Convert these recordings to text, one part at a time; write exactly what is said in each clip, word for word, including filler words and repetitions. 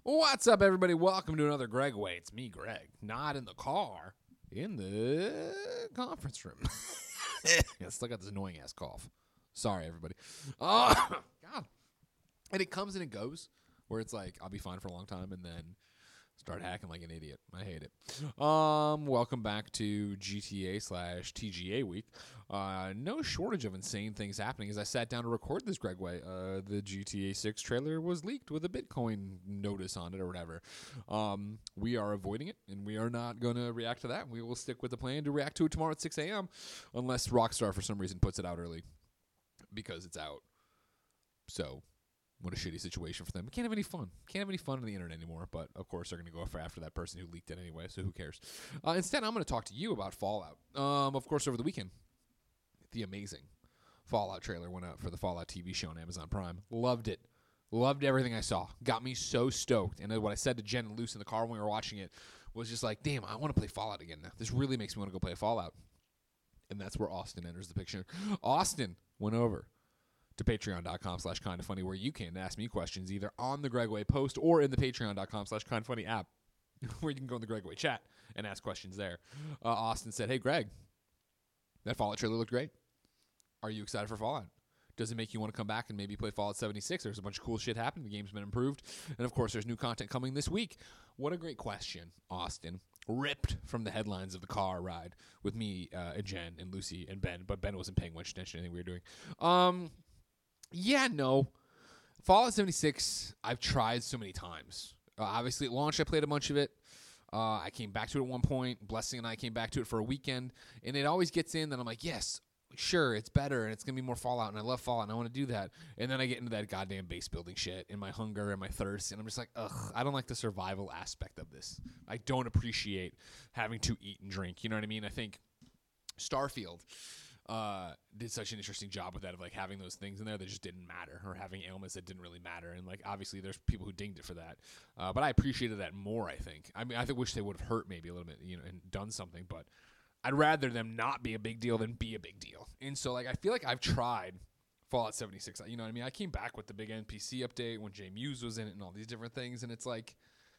What's up, everybody? Welcome to another Greg Way. It's me, Greg. Not in the car, in the conference room. I still got this annoying ass cough. Sorry, everybody. Oh, God. And it comes and it goes, where it's like, I'll be fine for a long time, and then start hacking like an idiot. I hate it. Um, welcome back to G T A slash T G A week. Uh, no shortage of insane things happening as I sat down to record this, Greg Way. Uh, the G T A six trailer was leaked with a Bitcoin notice on it or whatever. Um, we are avoiding it, and we are not going to react to that. We will stick with the plan to react to it tomorrow at six a.m. unless Rockstar for some reason puts it out early because it's out. So... what a shitty situation for them. We can't have any fun. Can't have any fun on the internet anymore. But, of course, they're going to go after that person who leaked it anyway, so who cares? Uh, instead, I'm going to talk to you about Fallout. Um, of course, over the weekend, the amazing Fallout trailer went out for the Fallout T V show on Amazon Prime. Loved it. Loved everything I saw. Got me so stoked. And what I said to Jen and Luce in the car when we were watching it was just like, damn, I want to play Fallout again now. This really makes me want to go play Fallout. And that's where Austin enters the picture. Austin went over to patreon.com slash kind of funny, where you can ask me questions either on the Greg Way post or in the patreon.com slash kind of funny app, where you can go in the Greg Way chat and ask questions there. Uh, Austin said, hey, Greg, that Fallout trailer looked great. Are you excited for Fallout? Does it make you want to come back and maybe play Fallout seventy-six? There's a bunch of cool shit happening. The game's been improved. And, of course, there's new content coming this week. What a great question, Austin. Ripped from the headlines of the car ride with me, uh, and Jen and Lucy and Ben. But Ben wasn't paying much attention to anything we were doing. Um... Yeah, no. Fallout seventy-six, I've tried so many times. Uh, obviously, at launch, I played a bunch of it. Uh, I came back to it at one point. Blessing and I came back to it for a weekend. And it always gets in that I'm like, yes, sure, it's better, and it's going to be more Fallout, and I love Fallout, and I want to do that. And then I get into that goddamn base building shit and my hunger and my thirst, and I'm just like, ugh, I don't like the survival aspect of this. I don't appreciate having to eat and drink. You know what I mean? I think Starfield... Uh, did such an interesting job with that, of like having those things in there that just didn't matter, or having ailments that didn't really matter. And like, obviously there's people who dinged it for that. Uh, but I appreciated that more, I think. I mean, I think wish they would have hurt maybe a little bit, you know, and done something, but I'd rather them not be a big deal than be a big deal. And so like, I feel like I've tried Fallout seventy-six, you know what I mean? I came back with the big N P C update when Jay Muse was in it and all these different things. And it's like,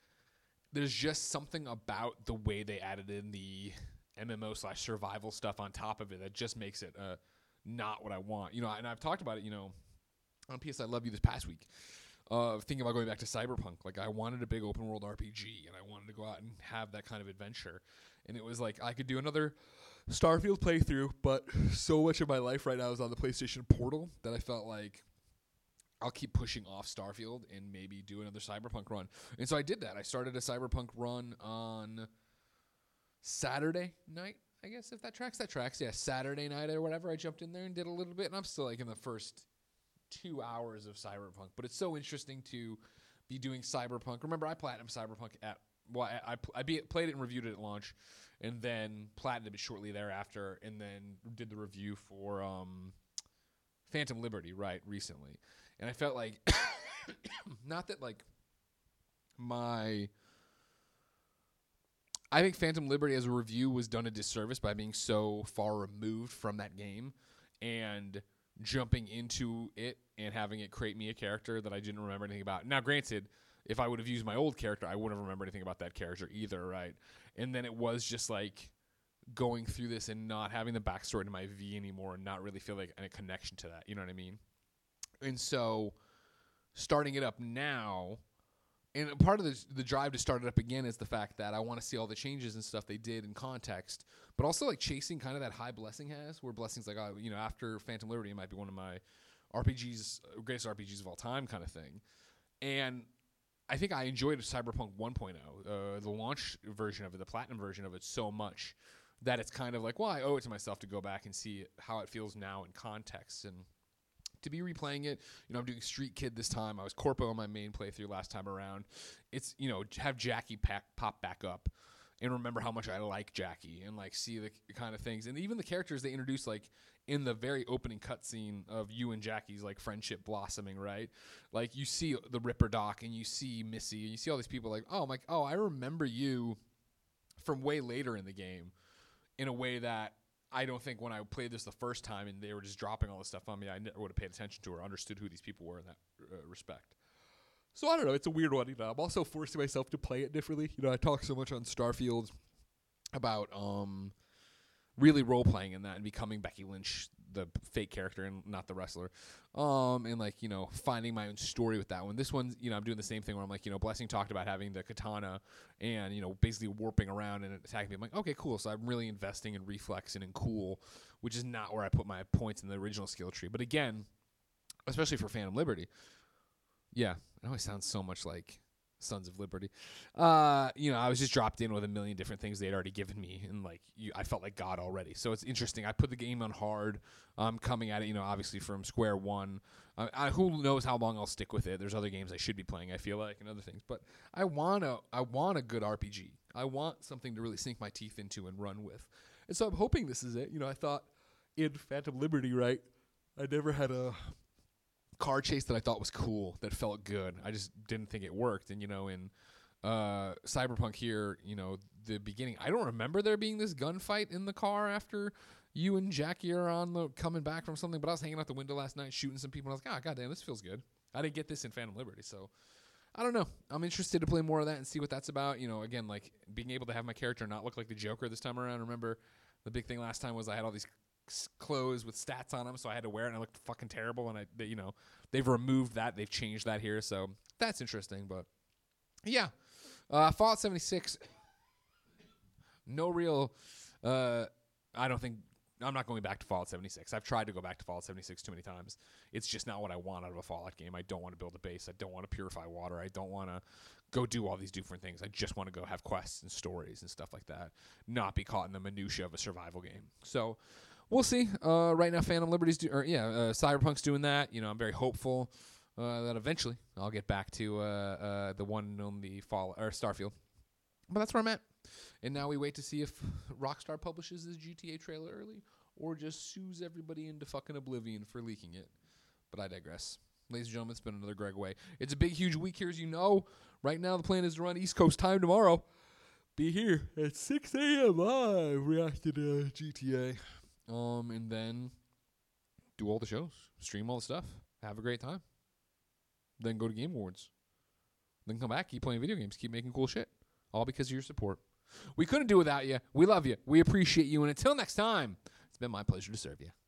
there's just something about the way they added in the M M O slash survival stuff on top of it that just makes it uh, not what I want. You know, and I've talked about it, you know, on P S I Love You this past week, uh, thinking about going back to Cyberpunk. Like, I wanted a big open world R P G, and I wanted to go out and have that kind of adventure. And it was like, I could do another Starfield playthrough, but so much of my life right now is on the PlayStation Portal that I felt like I'll keep pushing off Starfield and maybe do another Cyberpunk run. And so I did that. I started a Cyberpunk run on Saturday night, I guess, if that tracks. That tracks, yeah. Saturday night or whatever, I jumped in there and did a little bit, and I'm still like in the first two hours of Cyberpunk. But it's so interesting to be doing Cyberpunk. Remember, I platinum Cyberpunk at, well, I, I, I be, played it and reviewed it at launch, and then platinumed it shortly thereafter, and then did the review for um, Phantom Liberty, right, recently. And I felt like, not that like my... I think Phantom Liberty as a review was done a disservice by being so far removed from that game and jumping into it and having it create me a character that I didn't remember anything about. Now, granted, if I would have used my old character, I wouldn't have remembered anything about that character either, right? And then it was just like going through this and not having the backstory to my V anymore and not really feel like a connection to that. You know what I mean? And so starting it up now... and part of the, the drive to start it up again is the fact that I want to see all the changes and stuff they did in context, but also like chasing kind of that high Blessing has, where Blessing's like, oh, you know, after Phantom Liberty, it might be one of my R P Gs, greatest R P Gs of all time kind of thing. And I think I enjoyed Cyberpunk one point oh, uh, the launch version of it, the platinum version of it, so much that it's kind of like, well, I owe it to myself to go back and see how it feels now in context. And to be replaying it, you know, I'm doing Street Kid this time. I was Corpo on my main playthrough last time around. It's, you know, have Jackie pack, pop back up and remember how much I like Jackie and, like, see the kind of things. And even the characters they introduced, like, in the very opening cutscene of you and Jackie's, like, friendship blossoming, right? Like, you see the Ripper Doc and you see Missy and you see all these people like, oh, I'm like, oh, I remember you from way later in the game in a way that I don't think when I played this the first time and they were just dropping all this stuff on me, I never would have paid attention to or understood who these people were in that uh, respect. So I don't know. It's a weird one. You know, I'm also forcing myself to play it differently. You know, I talk so much on Starfield about um, really role playing in that and becoming Becky Lynch, the fake character and not the wrestler, um, and like you know finding my own story with that one. This one, you know, I'm doing the same thing where I'm like, you know, Blessing talked about having the katana and you know basically warping around and attacking me. I'm like, okay, cool. So I'm really investing in reflex and in cool, which is not where I put my points in the original skill tree. But again, especially for Phantom Liberty, yeah, it always sounds so much like Sons of Liberty. Uh, you know, I was just dropped in with a million different things they'd already given me, and like you, I felt like God already. So it's interesting. I put the game on hard. I'm um, coming at it, you know, obviously from square one. Uh, I, who knows how long I'll stick with it? There's other games I should be playing, I feel like, and other things. But I want a, I want a good R P G. I want something to really sink my teeth into and run with. And so I'm hoping this is it. You know, I thought in Phantom Liberty, right, I never had a car chase that I thought was cool, that felt good. I just didn't think it worked. And, you know, in uh, Cyberpunk here, you know, the beginning, I don't remember there being this gunfight in the car after you and Jackie are on the coming back from something, but I was hanging out the window last night shooting some people, and I was like, oh, goddamn, this feels good. I didn't get this in Phantom Liberty, so I don't know. I'm interested to play more of that and see what that's about. You know, again, like being able to have my character not look like the Joker this time around. Remember, the big thing last time was I had all these clothes with stats on them, so I had to wear it and I looked fucking terrible, and I they, you know they've removed that, they've changed that here, so that's interesting. But yeah, uh Fallout seventy-six, no real uh I don't think I'm not going back to Fallout seventy-six. I've tried to go back to Fallout seventy-six too many times. It's just not what I want out of a Fallout game. I don't want to build a base. I don't want to purify water. I don't want to go do all these different things. I just want to go have quests and stories and stuff like that, not be caught in the minutia of a survival game. So we'll see. Uh, right now, Phantom Liberty's do, or yeah, uh, Cyberpunk's doing that. You know, I'm very hopeful uh, that eventually I'll get back to uh, uh, the one and only Fall or Starfield. But that's where I'm at. And now we wait to see if Rockstar publishes this G T A trailer early or just sues everybody into fucking oblivion for leaking it. But I digress. Ladies and gentlemen, it's been another Greg Way. It's a big, huge week here, as you know. Right now, the plan is to run East Coast time tomorrow. Be here at six a.m. live reacting to G T A. Um, and then do all the shows, stream all the stuff, have a great time. Then go to Game Awards. Then come back, keep playing video games, keep making cool shit. All because of your support. We couldn't do without you. We love you. We appreciate you. And until next time, it's been my pleasure to serve you.